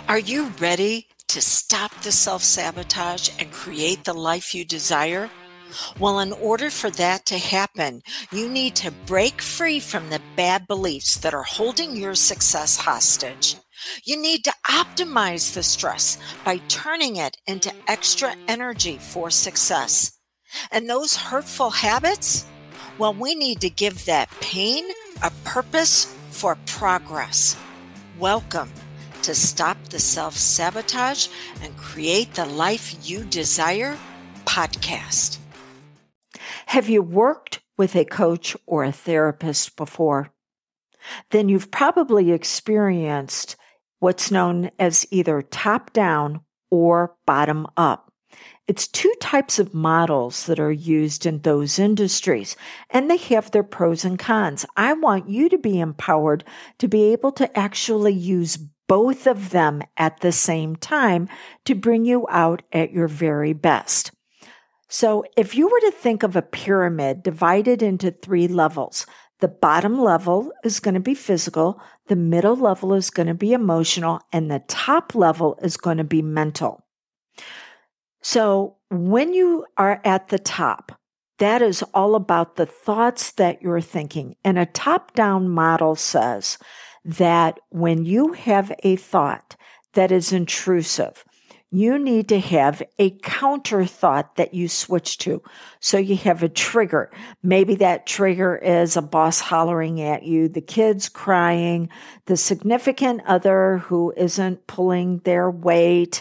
Are you ready to stop the self-sabotage and create the life you desire? Well, in order for that to happen, you need to break free from the bad beliefs that are holding your success hostage. You need to optimize the stress by turning it into extra energy for success. And those hurtful habits? Well, we need to give that pain a purpose for progress. Welcome to Stop the Self-Sabotage and Create the Life You Desire podcast. Have you worked with a coach or a therapist before? Then you've probably experienced what's known as either top-down or bottom-up. It's two types of models that are used in those industries, and they have their pros and cons. I want you to be empowered to be able to actually use both of them at the same time to bring you out at your very best. So if you were to think of a pyramid divided into 3 levels, the bottom level is going to be physical, the middle level is going to be emotional, and the top level is going to be mental. So when you are at the top, that is all about the thoughts that you're thinking. And a top-down model says that when you have a thought that is intrusive, you need to have a counter thought that you switch to. So you have a trigger. Maybe that trigger is a boss hollering at you, the kids crying, the significant other who isn't pulling their weight.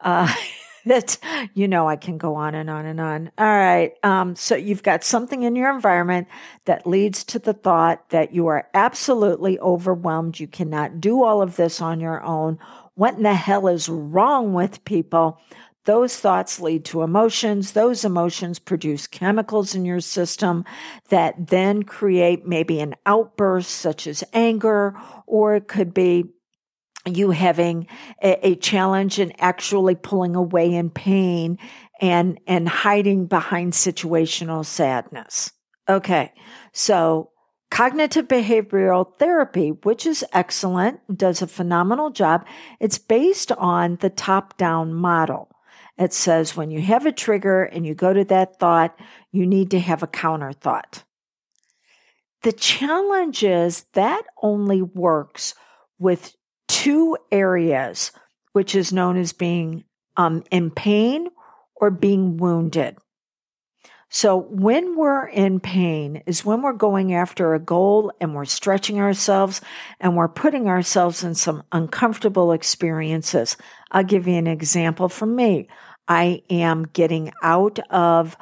I can go on and on and on. All right. So you've got something in your environment that leads to the thought that you are absolutely overwhelmed. You cannot do all of this on your own. What in the hell is wrong with people? Those thoughts lead to emotions. Those emotions produce chemicals in your system that then create maybe an outburst such as anger, or it could be you having a challenge and actually pulling away in pain and hiding behind situational sadness. Okay, so cognitive behavioral therapy, which is excellent, does a phenomenal job. It's based on the top-down model. It says when you have a trigger and you go to that thought, you need to have a counter thought. The challenge is that only works with 2 areas, which is known as being in pain or being wounded. So when we're in pain is when we're going after a goal and we're stretching ourselves and we're putting ourselves in some uncomfortable experiences. I'll give you an example from me. I am getting out of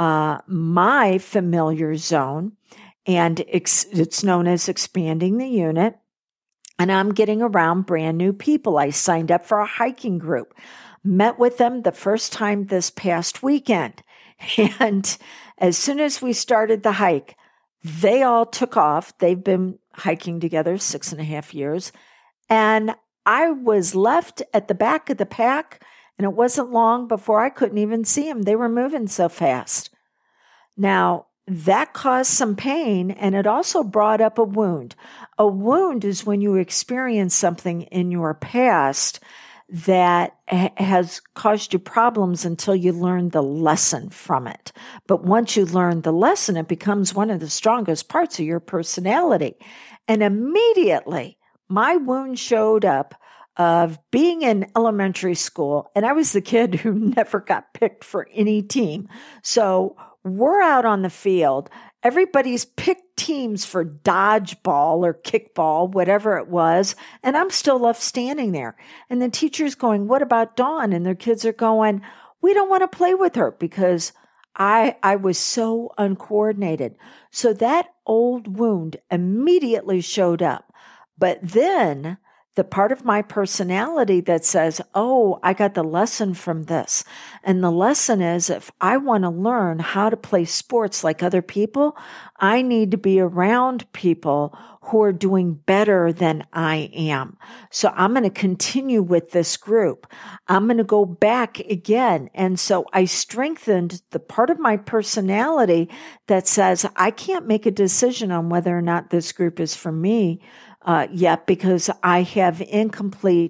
my familiar zone, and it's known as expanding the unit. And I'm getting around brand new people. I signed up for a hiking group, met with them the first time this past weekend. And as soon as we started the hike, they all took off. They've been hiking together 6.5 years. And I was left at the back of the pack, and it wasn't long before I couldn't even see them. They were moving so fast. Now, that caused some pain, and it also brought up a wound. A wound is when you experience something in your past that has caused you problems until you learn the lesson from it. But once you learn the lesson, it becomes one of the strongest parts of your personality. And immediately, my wound showed up of being in elementary school, and I was the kid who never got picked for any team. So we're out on the field. Everybody's picked teams for dodgeball or kickball, whatever it was. And I'm still left standing there. And the teacher's going, "What about Dawn?" And their kids are going, "We don't want to play with her," because I was so uncoordinated. So that old wound immediately showed up. But then the part of my personality that says, "Oh, I got the lesson from this." And the lesson is, if I want to learn how to play sports like other people, I need to be around people who are doing better than I am. So I'm going to continue with this group. I'm going to go back again. And so I strengthened the part of my personality that says, I can't make a decision on whether or not this group is for me yet, because I have incomplete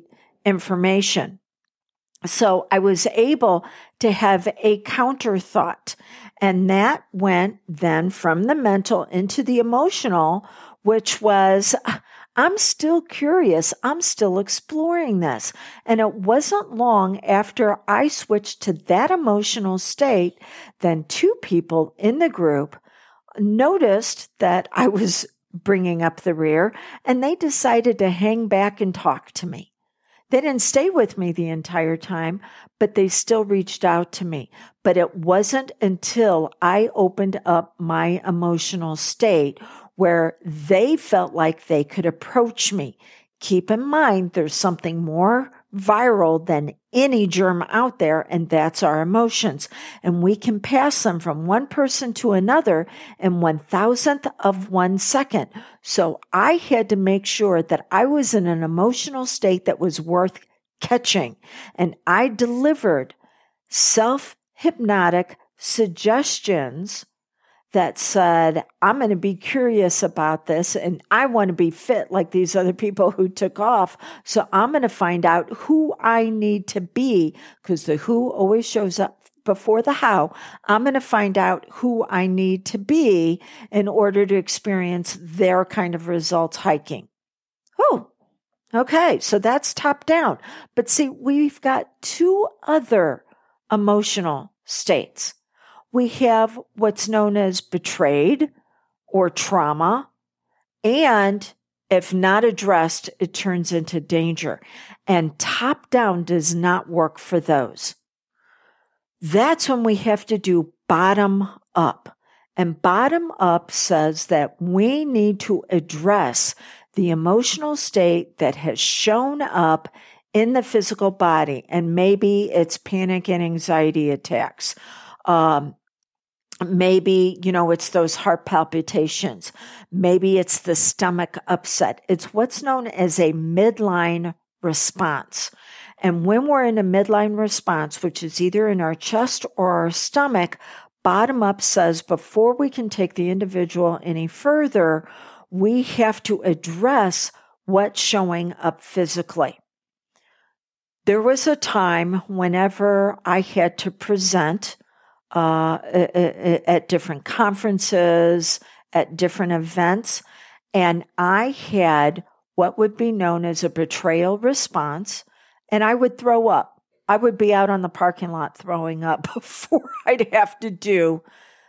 information. So I was able to have a counter thought, and that went then from the mental into the emotional, which was, I'm still curious. I'm still exploring this. And it wasn't long after I switched to that emotional state, then two people in the group noticed that I was bringing up the rear, and they decided to hang back and talk to me. They didn't stay with me the entire time, but they still reached out to me. But it wasn't until I opened up my emotional state where they felt like they could approach me. Keep in mind, there's something more viral than any germ out there, and that's our emotions. And we can pass them from one person to another in 1,000th of 1 second. So I had to make sure that I was in an emotional state that was worth catching. And I delivered self-hypnotic suggestions that said, I'm going to be curious about this and I want to be fit like these other people who took off. So I'm going to find out who I need to be, because the who always shows up before the how. I'm going to find out who I need to be in order to experience their kind of results hiking. Oh, okay. So that's top down. But see, we've got two other emotional states. We have what's known as betrayed or trauma, and if not addressed, it turns into danger. And top down does not work for those. That's when we have to do bottom up. And bottom up says that we need to address the emotional state that has shown up in the physical body. And maybe it's panic and anxiety attacks. Maybe, it's those heart palpitations. Maybe it's the stomach upset. It's what's known as a midline response. And when we're in a midline response, which is either in our chest or our stomach, bottom up says before we can take the individual any further, we have to address what's showing up physically. There was a time whenever I had to present at different conferences, at different events, and I had what would be known as a betrayal response, and I would throw up. I would be out on the parking lot throwing up before I'd have to do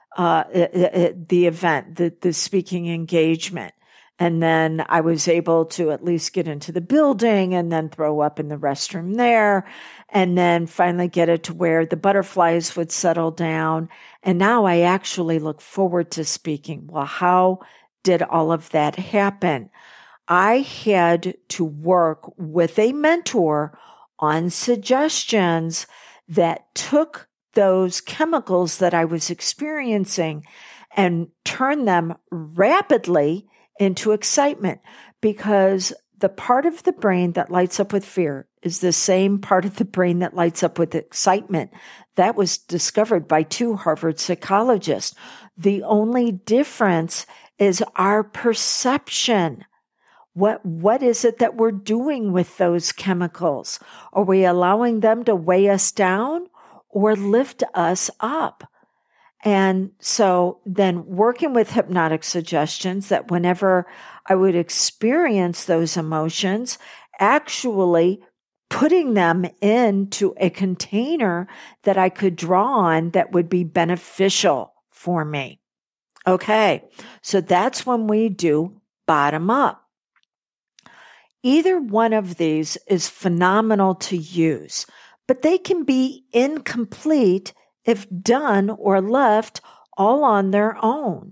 the event, the speaking engagement. And then I was able to at least get into the building and then throw up in the restroom there. And then finally get it to where the butterflies would settle down. And now I actually look forward to speaking. Well, how did all of that happen? I had to work with a mentor on suggestions that took those chemicals that I was experiencing and turned them rapidly into excitement, because the part of the brain that lights up with fear is the same part of the brain that lights up with excitement. That was discovered by two Harvard psychologists. The only difference is our perception. What is it that we're doing with those chemicals? Are we allowing them to weigh us down or lift us up? And so then working with hypnotic suggestions that whenever I would experience those emotions, actually putting them into a container that I could draw on that would be beneficial for me. Okay, so that's when we do bottom up. Either one of these is phenomenal to use, but they can be incomplete if done or left all on their own.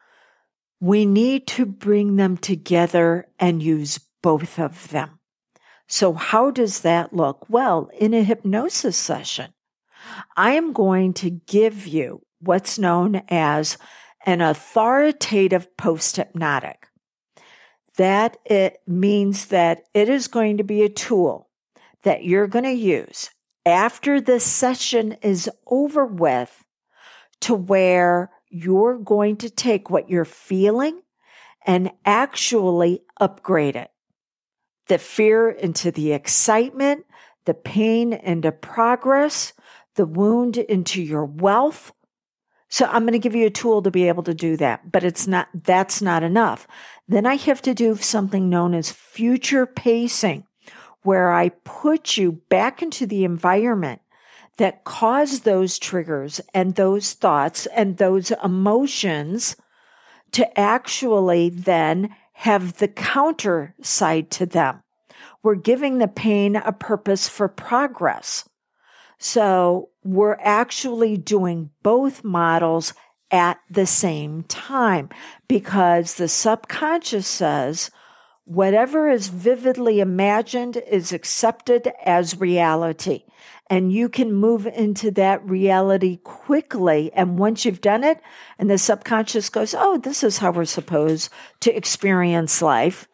We need to bring them together and use both of them. So how does that look? Well, in a hypnosis session, I am going to give you what's known as an authoritative post-hypnotic. That it means that it is going to be a tool that you're going to use after the session is over with, to where you're going to take what you're feeling and actually upgrade it. the fear into the excitement, the pain into progress, the wound into your wealth. So I'm going to give you a tool to be able to do that, but that's not enough. Then I have to do something known as future pacing, where I put you back into the environment that caused those triggers and those thoughts and those emotions to actually then have the counter side to them. We're giving the pain a purpose for progress. So we're actually doing both models at the same time, because the subconscious says whatever is vividly imagined is accepted as reality. And you can move into that reality quickly. And once you've done it, and the subconscious goes, oh, this is how we're supposed to experience life,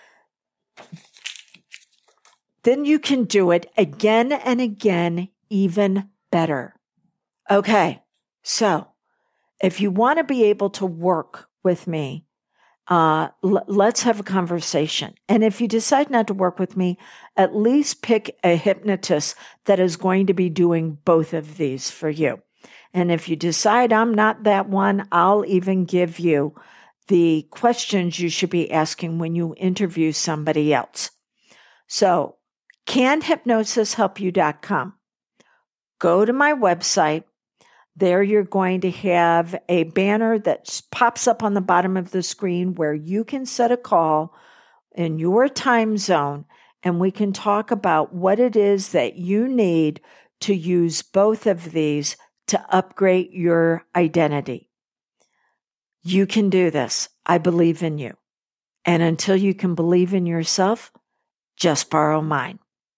then you can do it again and again, even better. Okay, so if you want to be able to work with me, let's have a conversation. And if you decide not to work with me, at least pick a hypnotist that is going to be doing both of these for you. And if you decide I'm not that one, I'll even give you the questions you should be asking when you interview somebody else. So, canhypnosishelpyou.com. Go to my website. There you're going to have a banner that pops up on the bottom of the screen where you can set a call in your time zone, and we can talk about what it is that you need to use both of these to upgrade your identity. You can do this. I believe in you. And until you can believe in yourself, just borrow mine.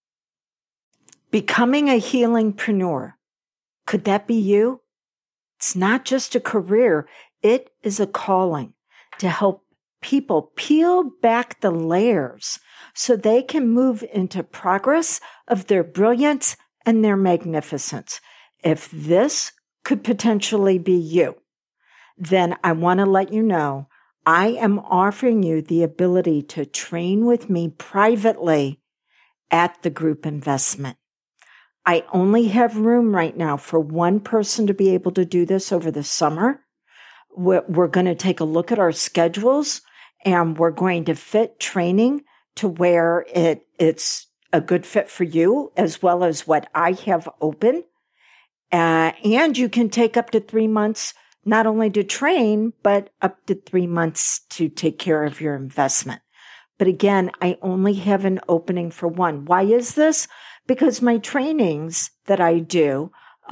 Becoming a healingpreneur. Could that be you? It's not just a career. It is a calling to help people peel back the layers so they can move into progress of their brilliance and their magnificence. If this could potentially be you, then I want to let you know I am offering you the ability to train with me privately at the group investment. I only have room right now for one person to be able to do this over the summer. We're going to take a look at our schedules, and we're going to fit training to where it's a good fit for you, as well as what I have open. And you can take up to 3 months, not only to train, but up to 3 months to take care of your investment. But again, I only have an opening for one. Why is this? Because my trainings that I do,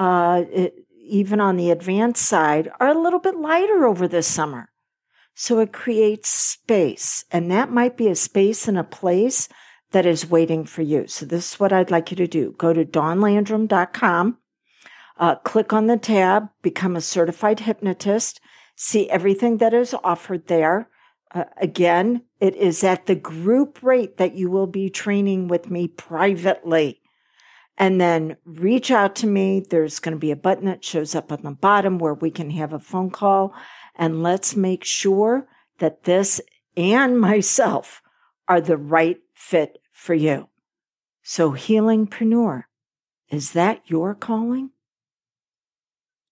even on the advanced side, are a little bit lighter over the summer. So it creates space, and that might be a space and a place that is waiting for you. So this is what I'd like you to do. Go to dawnlandrum.com, click on the tab, become a certified hypnotist, see everything that is offered there. Again, it is at the group rate that you will be training with me privately. And then reach out to me. There's going to be a button that shows up on the bottom where we can have a phone call. And let's make sure that this and myself are the right fit for you. So, healingpreneur, is that your calling?